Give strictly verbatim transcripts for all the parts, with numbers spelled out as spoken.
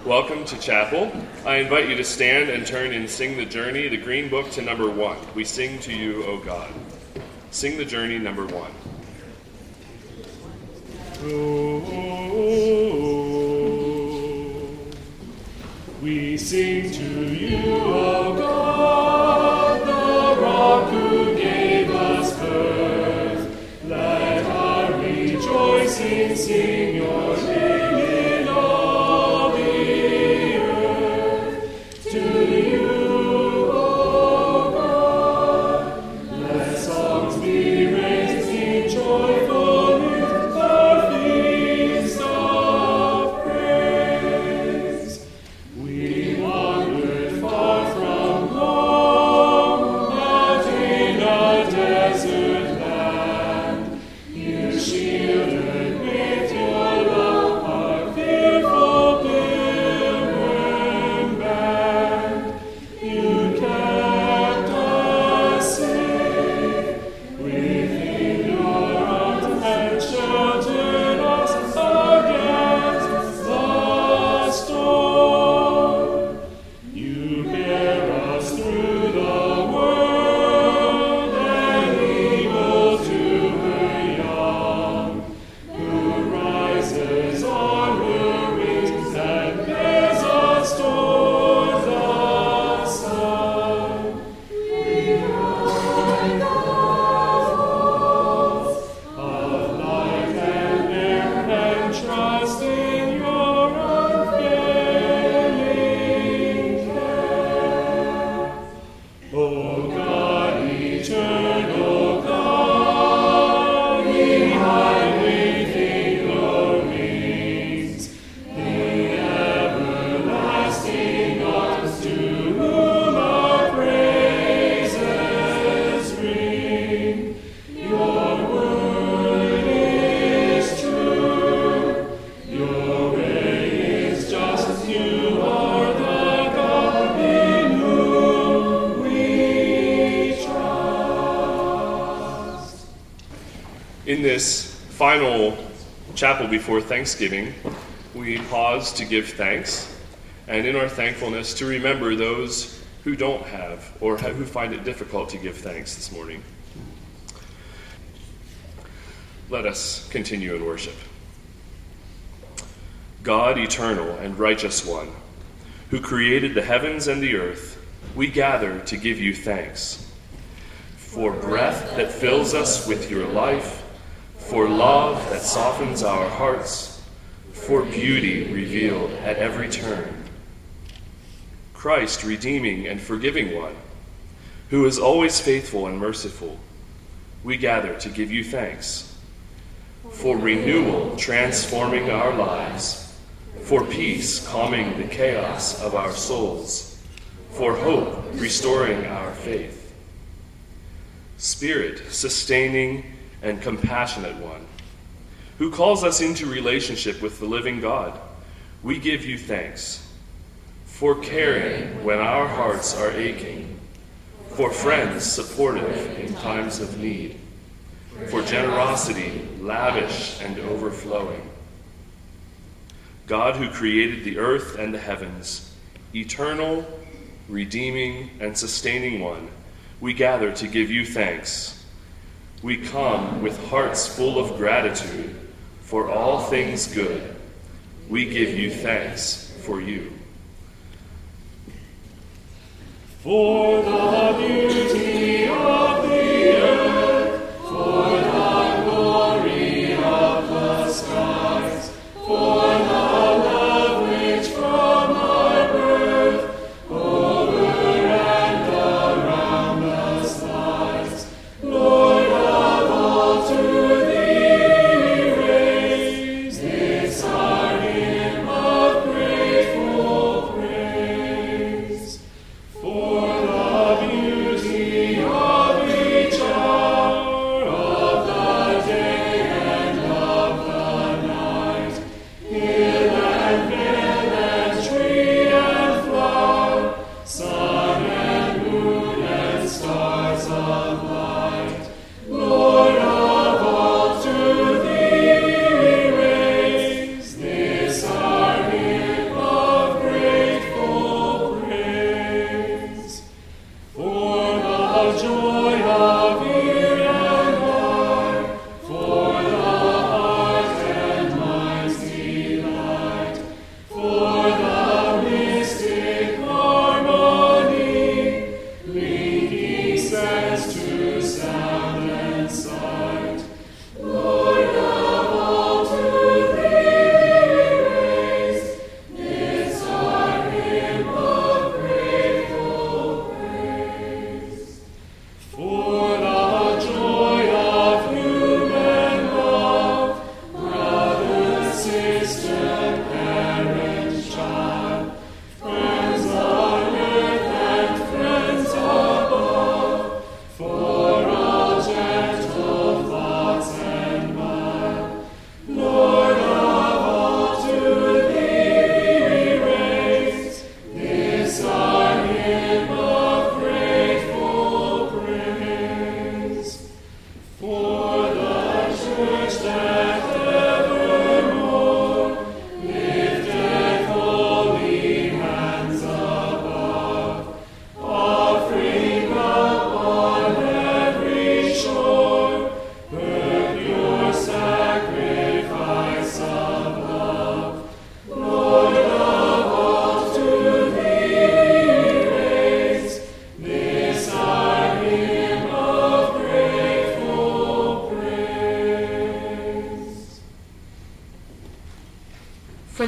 Welcome to chapel. I invite you to stand and turn in Sing the Journey, the green book, to number one. We sing to you, O God. Sing the Journey, number one. Oh, we sing to you, O God, the rock who gave us birth. Let our rejoicing sing your name. In this final chapel before Thanksgiving, we pause to give thanks, and in our thankfulness to remember those who don't have or who find it difficult to give thanks this morning. Let us continue in worship. God, eternal and righteous one, who created the heavens and the earth, we gather to give you thanks for breath that fills us with your life, for love that softens our hearts, for beauty revealed at every turn. Christ, redeeming and forgiving one, who is always faithful and merciful, we gather to give you thanks. For renewal transforming our lives, for peace calming the chaos of our souls, for hope restoring our faith. Spirit, sustaining and compassionate one, who calls us into relationship with the living God, we give you thanks. For caring when our hearts are aching, for friends supportive in times of need, for generosity lavish and overflowing. God, who created the earth and the heavens, eternal, redeeming, and sustaining one, we gather to give you thanks. We come with hearts full of gratitude for all things good. We give you thanks for you. For the beauty of the earth, for the glory of the skies, for the love which from our birth over and around us lies, Lord, for the beauty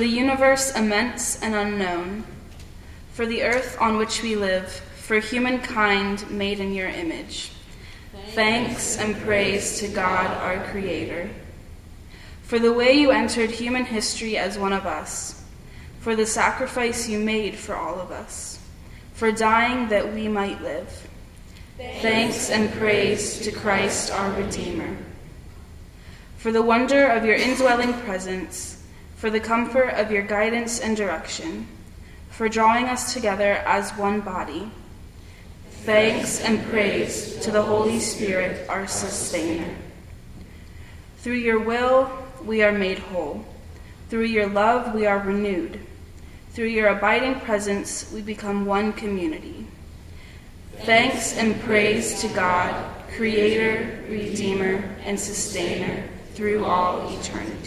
the universe immense and unknown, for the earth on which we live, for humankind made in your image. Thanks and praise to God, our Creator. For the way you entered human history as one of us, for the sacrifice you made for all of us, for dying that we might live. Thanks and praise to Christ, our Redeemer. For the wonder of your indwelling presence, for the comfort of your guidance and direction, for drawing us together as one body. Thanks and praise to the Holy Spirit, our sustainer. Through your will, we are made whole. Through your love, we are renewed. Through your abiding presence, we become one community. Thanks and praise to God, Creator, Redeemer, and Sustainer, through all eternity.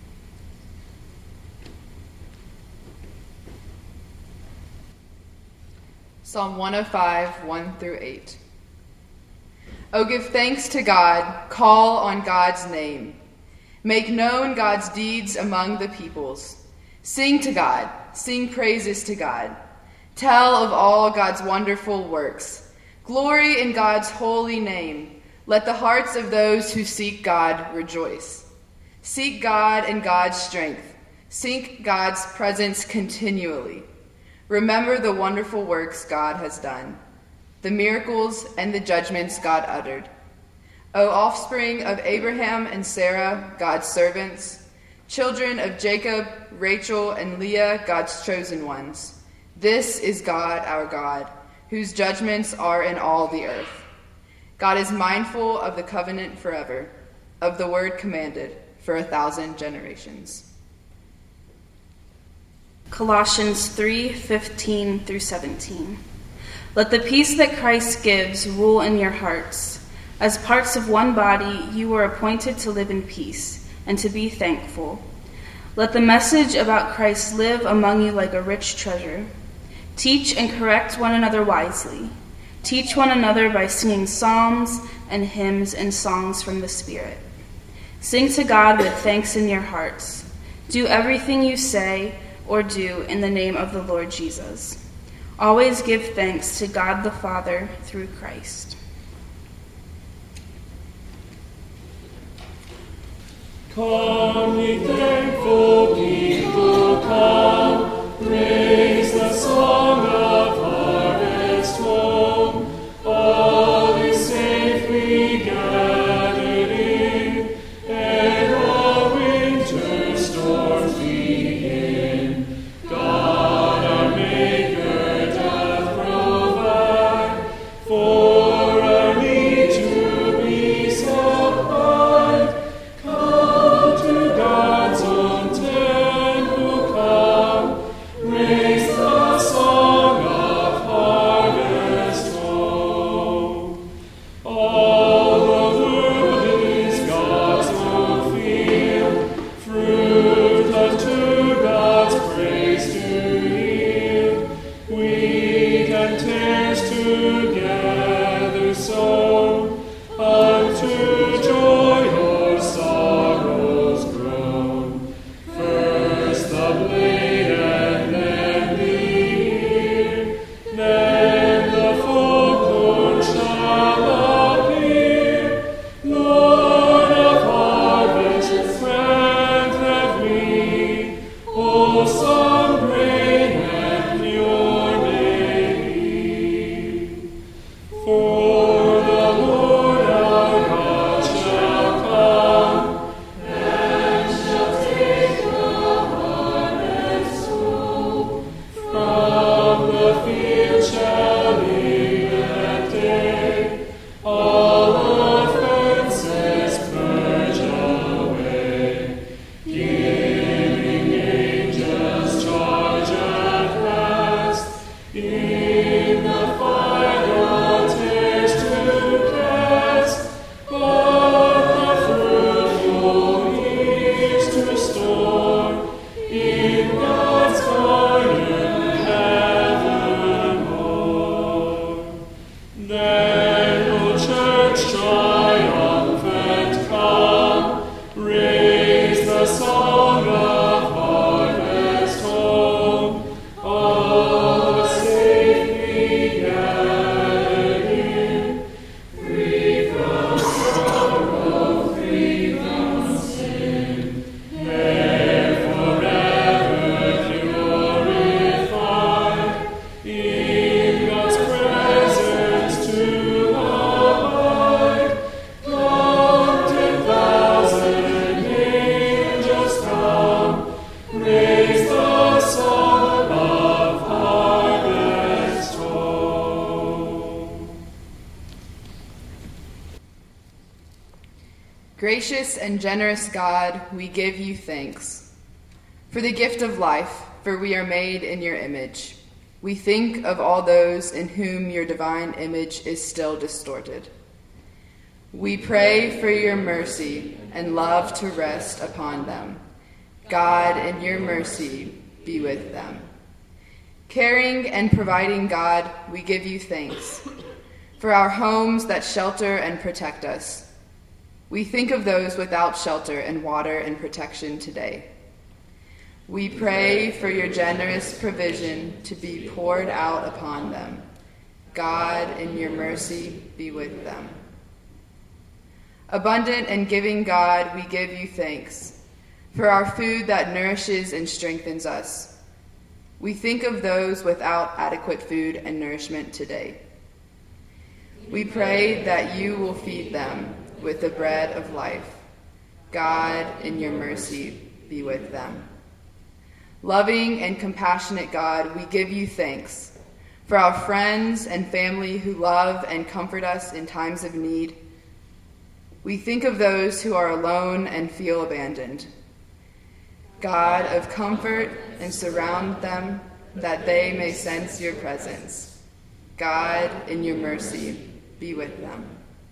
Psalm one oh five, one through eight. Oh, give thanks to God, call on God's name. Make known God's deeds among the peoples. Sing to God, sing praises to God. Tell of all God's wonderful works. Glory in God's holy name. Let the hearts of those who seek God rejoice. Seek God in God's strength. Seek God's presence continually. Remember the wonderful works God has done, the miracles and the judgments God uttered. O offspring of Abraham and Sarah, God's servants, children of Jacob, Rachel, and Leah, God's chosen ones. This is God, our God, whose judgments are in all the earth. God is mindful of the covenant forever, of the word commanded for a thousand generations. Colossians three, fifteen through seventeen. Let the peace that Christ gives rule in your hearts. As parts of one body, you were appointed to live in peace and to be thankful. Let the message about Christ live among you like a rich treasure. Teach and correct one another wisely. Teach one another by singing psalms and hymns and songs from the Spirit. Sing to God with thanks in your hearts. Do everything you say or do in the name of the Lord Jesus. Always give thanks to God the Father through Christ. Come, ye thankful people, come, raise the song of harvest home. All is safely gathered in, and all winter storms begin. God, our Maker, doth provide for our need to be supplied. Come to God's own temple, come, raise the song of harvest home. All the world is God's own field, fruit unto God's praise to yield. Wheat and tares together sown, unto joy or sorrows grown. First the blade and then the ear, then the full corn shall appear. Lord of harvest, grant that we wholesome grain and pure may be. For the Lord our God shall come, and shall take the harvest home. From the field shall leave that day, all offenses purge away, giving angels Gracious and generous God, we give you thanks for the gift of life, for we are made in your image. We think of all those in whom your divine image is still distorted. We pray for your mercy and love to rest upon them. God, in your mercy, be with them. Caring and providing God, we give you thanks for our homes that shelter and protect us. We think of those without shelter and water and protection today. We pray for your generous provision to be poured out upon them. God, in your mercy, be with them. Abundant and giving God, we give you thanks for our food that nourishes and strengthens us. We think of those without adequate food and nourishment today. We pray that you will feed them with the bread of life. God, in your mercy, be with them. Loving and compassionate God, we give you thanks for our friends and family who love and comfort us in times of need. We think of those who are alone and feel abandoned. God of comfort, and surround them that they may sense your presence. God, in your mercy, be with them.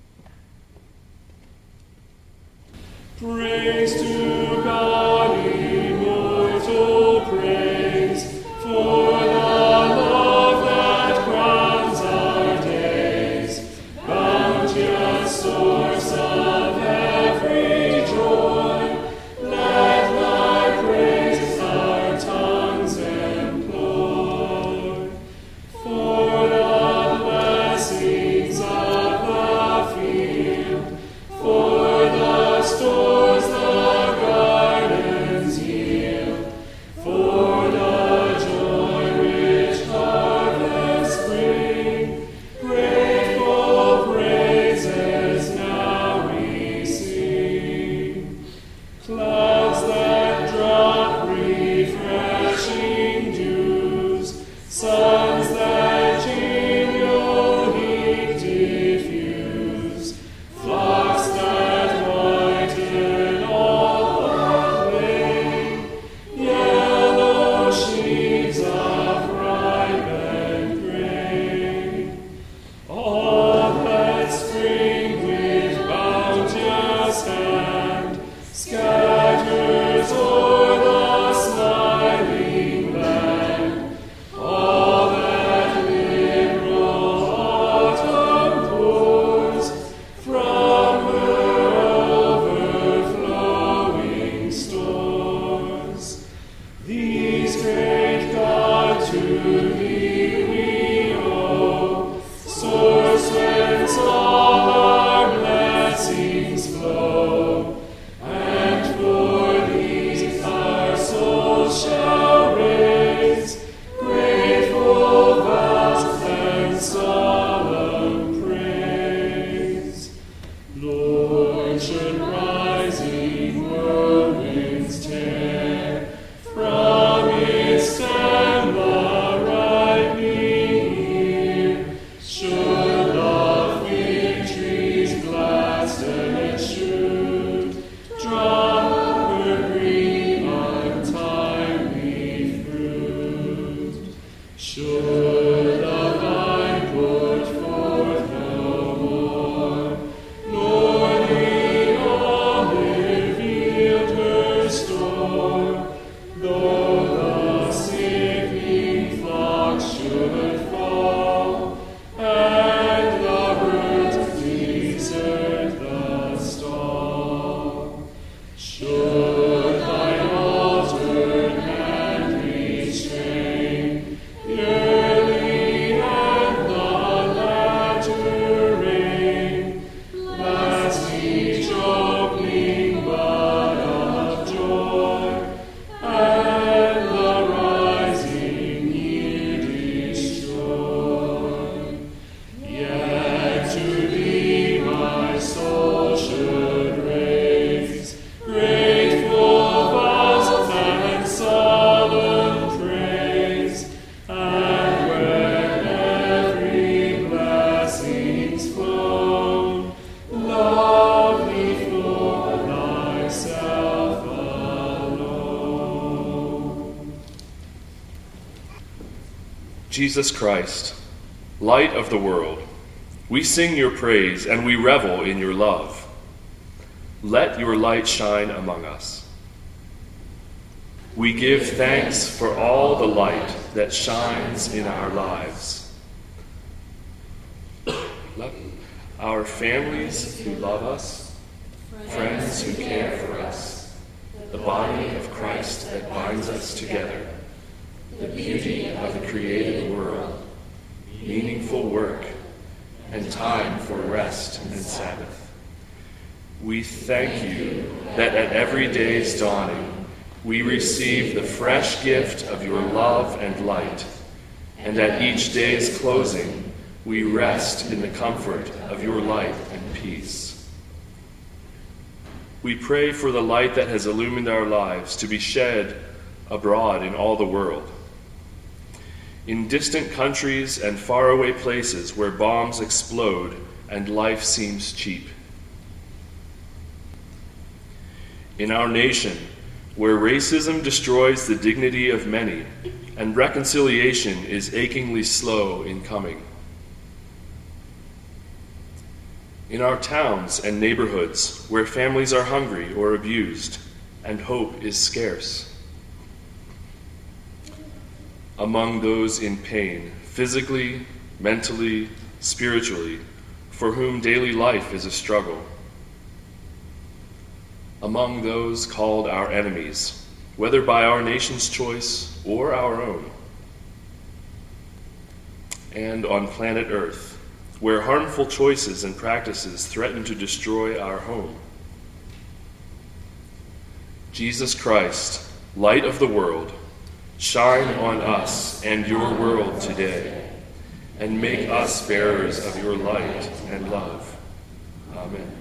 Praise to God, immortal praise, for the love that crowns our days, bounteous source of every joy. Let thy praises our tongues employ. For the blessings of the field, for the stores the gardens yield, for the joy which harvests bring, grateful praises now we sing. Clouds that drop refreshing dews, suns that genial heat diffuse, flocks that whiten all the plain, yellow sheaves of ripened grain. All that spring with bounteous hand scatters o'er the smiling land. All that liberal autumn pours from her overflowing stores. These great God to thee we owe, source whence all our blessings flow. And for these our souls shall raise grateful vows and solemn praise. Lord, should rising whirlwinds tear from its stem the Jesus Christ, light of the world, we sing your praise and we revel in your love. Let your light shine among us. We give thanks for all the light that shines in our lives. Let our families who love us, friends who care for us, the body of Christ that binds us together, the beauty of the created world, meaningful work, and time for rest and Sabbath. We thank you that at every day's dawning we receive the fresh gift of your love and light, and at each day's closing we rest in the comfort of your light and peace. We pray for the light that has illumined our lives to be shed abroad in all the world. In distant countries and faraway places where bombs explode and life seems cheap. In our nation, where racism destroys the dignity of many and reconciliation is achingly slow in coming. In our towns and neighborhoods, where families are hungry or abused and hope is scarce. Among those in pain, physically, mentally, spiritually, for whom daily life is a struggle. Among those called our enemies, whether by our nation's choice or our own. And on planet Earth, where harmful choices and practices threaten to destroy our home. Jesus Christ, light of the world, shine on us and your world today, and make us bearers of your light and love. Amen.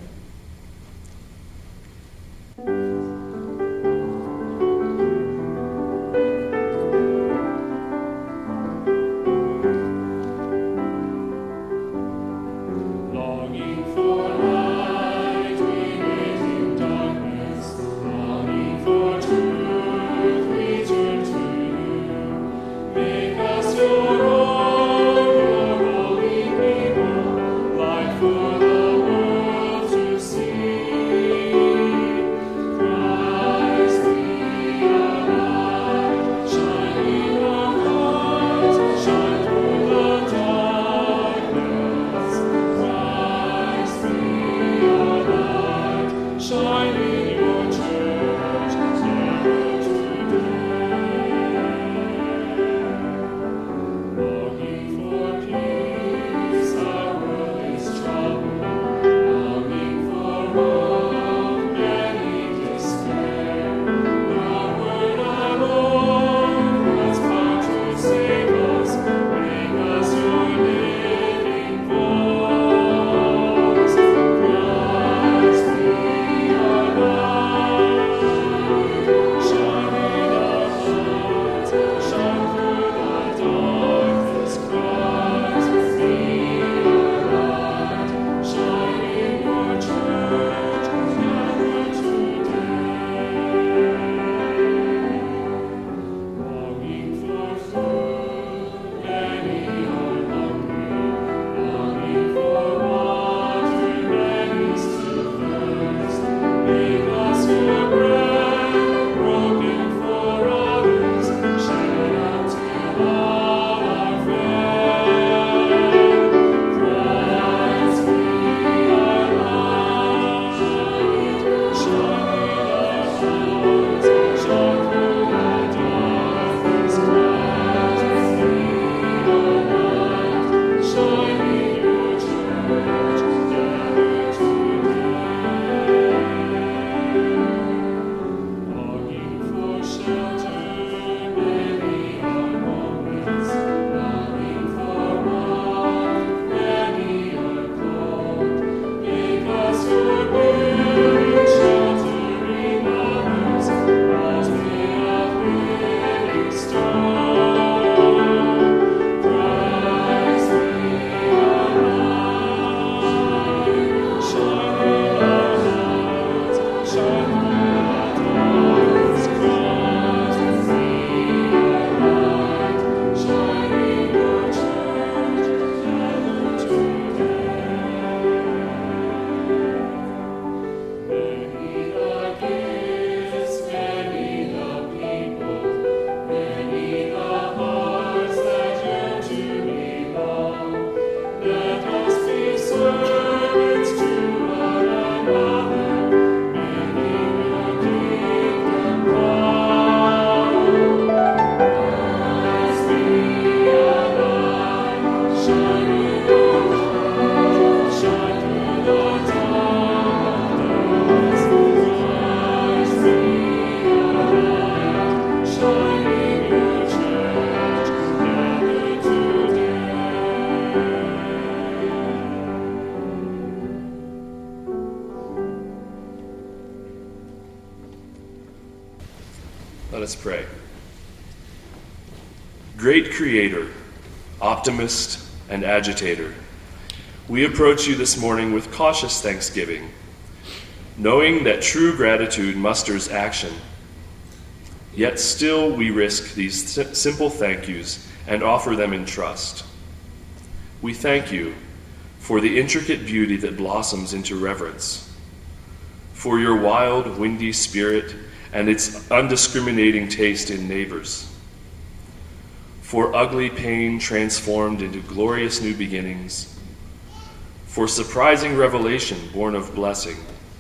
Great Creator, optimist, and agitator, we approach you this morning with cautious thanksgiving, knowing that true gratitude musters action. Yet still we risk these simple thank yous and offer them in trust. We thank you for the intricate beauty that blossoms into reverence, for your wild, windy spirit and its undiscriminating taste in neighbors, for ugly pain transformed into glorious new beginnings, for surprising revelation born of blessing.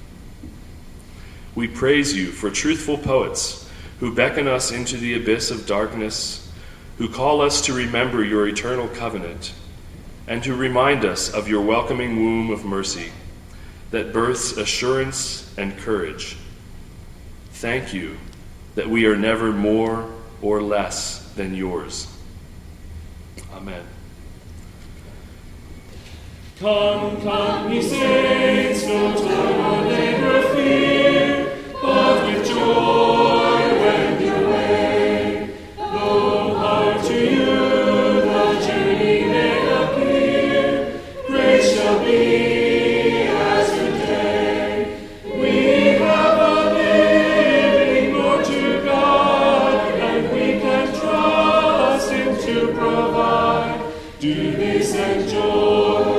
We praise you for truthful poets who beckon us into the abyss of darkness, who call us to remember your eternal covenant, and to remind us of your welcoming womb of mercy that births assurance and courage. Thank you that we are never more or less than yours. Amen. Come, come, ye saints, no toil or labor fear, but with joy wend your way. Though hard to you the journey may appear, grace shall be as your day. We have a living Lord to God, and we can trust Him to provide. Do this and joy.